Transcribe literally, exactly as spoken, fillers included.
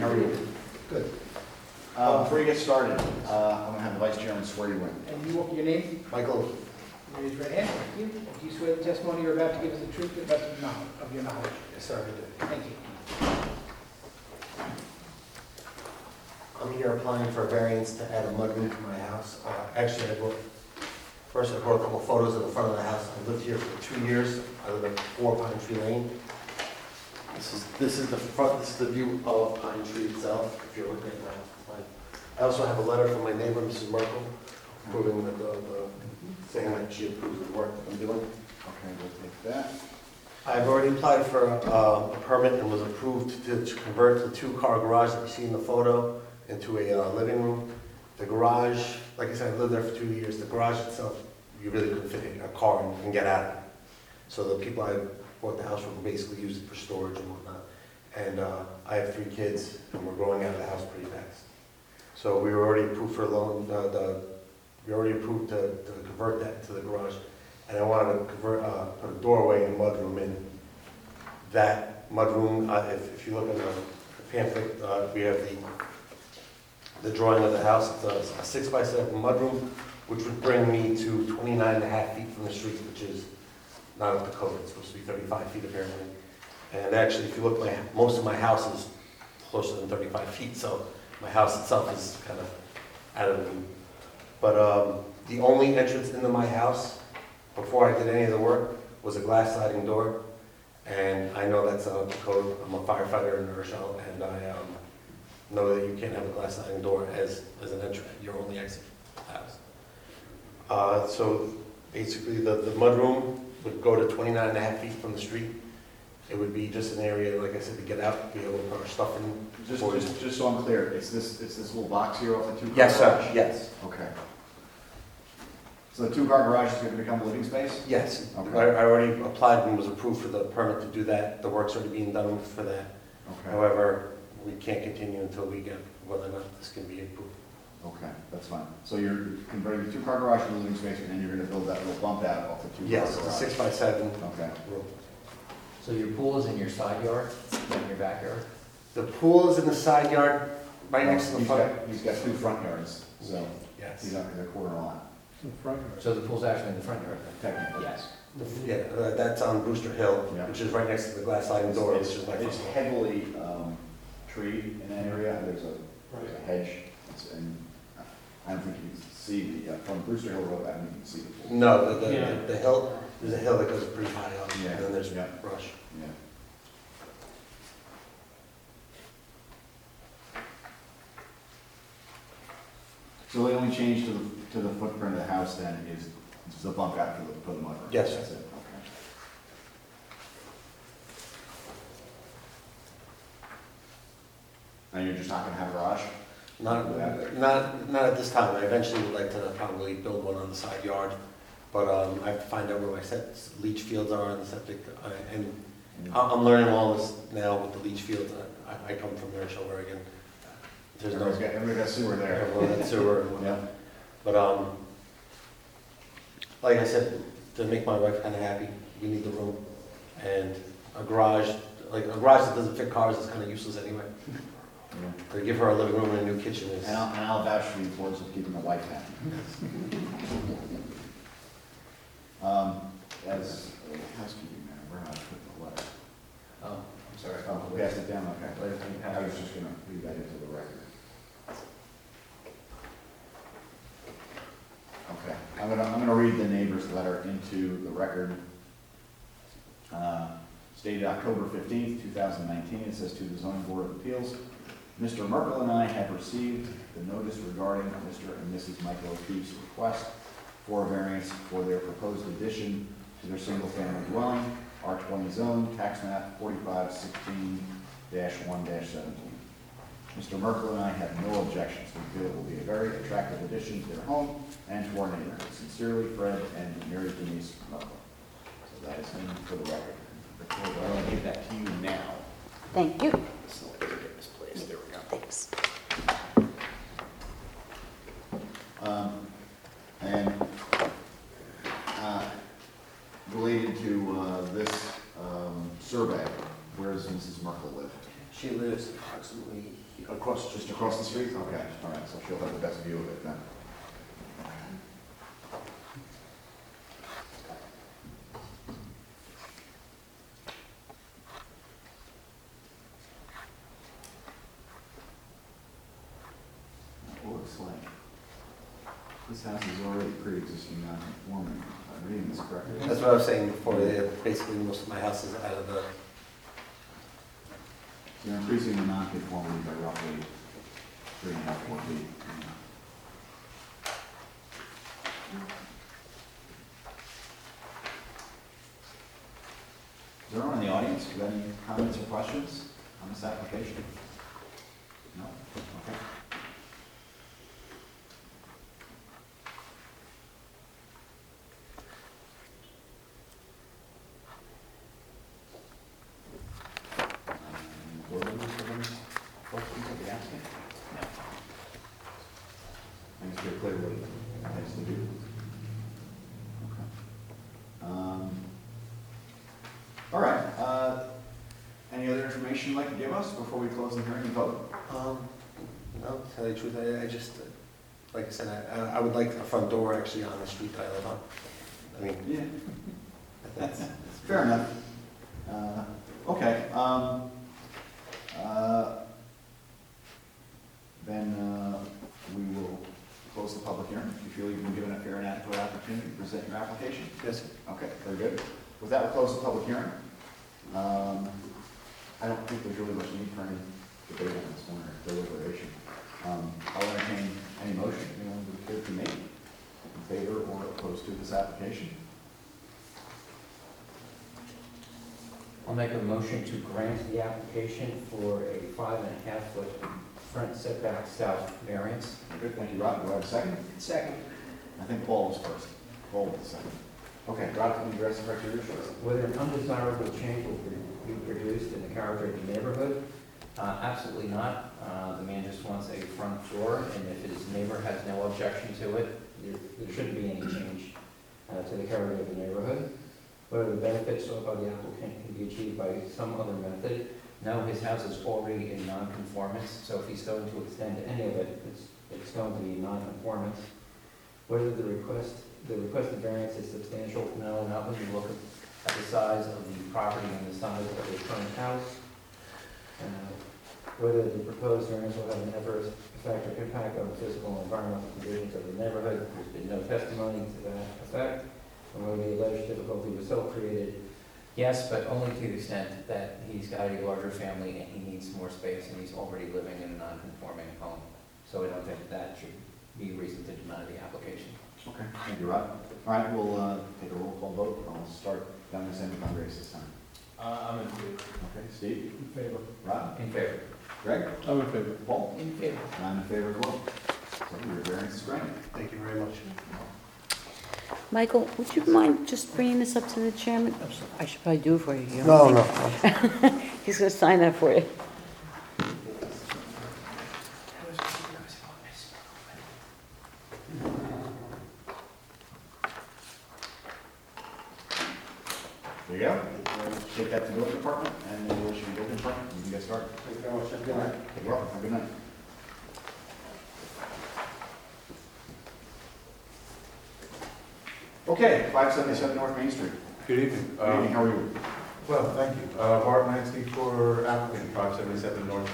How are you? Good. Uh, Before you get started, uh, I'm going to have the vice chairman swear you in. And you, your name? Michael, Raise your right hand. Thank you. Do you swear the testimony you're about to give is the truth to the best of knowledge, of your knowledge? Yes, sir, I do. Thank you. I'm here applying for a variance to add a mudroom to my house. Uh, Actually, I brought, first I brought a couple photos of the front of the house. I've lived here for two years. I live at four Pine Tree Lane. This is, this is the front, this is the view of Pine Tree itself, if you're looking at my plan. I also have a letter from my neighbor, Missus Merkel, proving that the, the, saying that she approves the work that I'm doing. okay, we'll take that. I've already applied for uh, a permit and was approved to to convert the two-car garage that you see in the photo into a uh, living room. The garage, like I said, I lived there for two years. The garage itself, you really couldn't fit a car and and get out of it. So the people I bought the house from basically use it for storage and whatnot. And uh, I have three kids, and we're growing out of the house pretty fast. So we were already approved for a loan, uh, the, we already approved to to convert that to the garage. And I wanted to convert, uh, put a doorway and mudroom in. That mudroom, uh, if, if you look at the pamphlet, uh, we have the, the drawing of the house. It's a, a six by seven mudroom, which would bring me to twenty-nine and a half feet from the street, which is not up to code. It's supposed to be thirty-five feet apparently. And actually, if you look, my, most of my house is closer than thirty-five feet, so my house itself is kind of out of the loop. But um, the only entrance into my house, before I did any of the work, was a glass sliding door. And I know that's not up to code. I'm a firefighter in New Rochelle, and I um, know that you can't have a glass sliding door as, as an entrance, your only exit to the house. Uh, so basically, the, the mudroom would go to twenty-nine and a half feet from the street. It would be just an area, like I said, to get out, be able to put our stuff in. Just, just, just so I'm clear, it's this, it's this little box here off the two-car Yes, sir, garage? yes, Okay. So the two-car garage is going to become a living space? yes. Okay. I, I already applied and was approved for the permit to do that. The work's already being done for that. Okay, However, we can't continue until we get whether or not this can be approved. okay, that's fine. So you're converting the two-car garage to a living space, and then you're going to build that little bump out off the two-car garage? Yes, it's a six by seven. Okay. room. So your pool is in your side yard, not in your backyard? The pool is in the side yard, right next to the He's front. got- He's got two front yards, so Yes. he's on the corner lot, In front of So the pool's actually in the front yard then? technically. Yes. The- Yeah, uh, that's on Brewster Hill, Yeah. which is right next to the glass sliding door, which It's, is my it's front door. heavily um, treed in that area, there's a, there's a hedge, It's- and I don't think you can see the, uh, from Brewster Hill Road, I don't think you can see the pool. No, the, the, Yeah. the hill, there's a hill that goes pretty high up, Yeah. and then there's Yeah. brush. Yeah. So the only change to the, to the footprint of the house then is is the bump out for the, for the mudroom? Yes. That's it, okay. And you're just not gonna have a garage? Not, not, not at this time. I eventually would like to probably build one on the side yard, but um, I have to find out where my set, leach fields are and the septic, uh, and I- I'm learning all this now with the leach fields. I, I come from Marshall, Oregon. There's no, Everybody's got, everybody got sewer there. everyone had sewer and whatnot. Yeah. But, um, like I said, to make my wife kind of happy, we need the room. And a garage, like a garage that doesn't fit cars is kind of useless anyway. Yeah. To give her a living room and a new kitchen is, And I'll, and I'll vouch for the importance of keeping the wife happy. Um, as a housekeeping matter, where I put the letter? Oh, I'm sorry. Oh, we passed it down, okay. Letter from your I was house. just gonna leave that into the record. Okay, I'm gonna, I'm gonna read the neighbor's letter into the record. Uh, Stated October fifteenth, two thousand nineteen, it says to the zoning board of appeals, Mister Merkel and I have received the notice regarding Mister and Missus Michael O'Keefe's request for a variance for their proposed addition to their single-family dwelling, R twenty zone, tax map forty-five sixteen one seventeen. Mister Merkel and I have no objections. We feel it will be a very attractive addition to their home and to our neighborhood. Sincerely, Fred and Mary Denise Merkel. So that is him for the record. I'm going to give that to you now. Thank you. So let me get this place. There we go. Thanks. Um, And uh, related to uh, this um, survey, where does Missus Merkel live? she lives approximately across, Just across the street? Okay, all right, so she'll have the best view of it then. It looks like this house is already pre-existing non-conforming, if I'm reading this correctly. That's what I was saying before, yeah, basically most of my house is out of the, You're increasing the non-conformity by roughly three and a half, four feet. Is there anyone in the audience with any comments or questions on this application? No? Okay. Um, board members have any questions of the applicant? No. I think it's pretty clear what it has to do. Okay. Um, All right, uh, any other information you'd like to give us before we close the hearing and vote? um, no, to tell you the truth, I, I just, uh, like I said, I, I would like a front door actually on the street that I live on. I mean, Yeah. that's, Fair enough. Uh, Okay, um, uh, then uh, we will close the public hearing. If you feel you've been given a fair and adequate opportunity to present your application? yes, Okay, very good. With that, we'll close the public hearing. Um, I don't think there's really much need for any debate on this one or deliberation. Um, I'll entertain any motion anyone would care to make in favor or opposed to this application. I'll make a motion to grant the application for a five and a half foot front setback south variance. Good, thank you, Rob. Do I have a second? Second. I think Paul was first. Paul was second. Okay, Rob, can you address the criteria? Sure. Whether an undesirable change will be produced in the character of the neighborhood? Uh, Absolutely not. Uh, The man just wants a front door, and if his neighbor has no objection to it, there there shouldn't be any change uh, to the character of the neighborhood. Whether the benefits sought by the applicant can be achieved by some other method? No, his house is already in non-conformance, so if he's going to extend any of it, it's, it's going to be non-conformance. Whether the request, the requested variance is substantial? No, not when you look at the size of the property and the size of the current house. Uh, Whether the proposed variance will have an adverse effect or impact on the physical and environmental conditions of the neighborhood? There's been no testimony to that effect. And whether the alleged difficulty was self-created? Yes, but only to the extent that he's got a larger family and he needs more space and he's already living in a non-conforming home. So I don't think that should be reason to deny the application. Okay, thank you, Rob. All right, we'll uh, take a roll call vote. I'll start down this end of Andres this time. Uh, I'm in favor. Okay, Steve? In favor. Rob? In favor. Greg? I'm in favor. Paul? In favor. And I'm in favor as well. So your variance is granted. thank you very much. Michael, would you mind just bringing this up to the chairman? I should probably do it for you. you No, don't no. think- He's gonna sign that for you. There you go. Take that to the building department, and then we'll issue the building department, you can get started. Thank you very much. All right, you're welcome. Have a good night. Okay, five seventy-seven North Main Street. Good evening. Good evening, how are you? Well, thank you. Uh, Bart Lansky for applicant, five seventy-seven North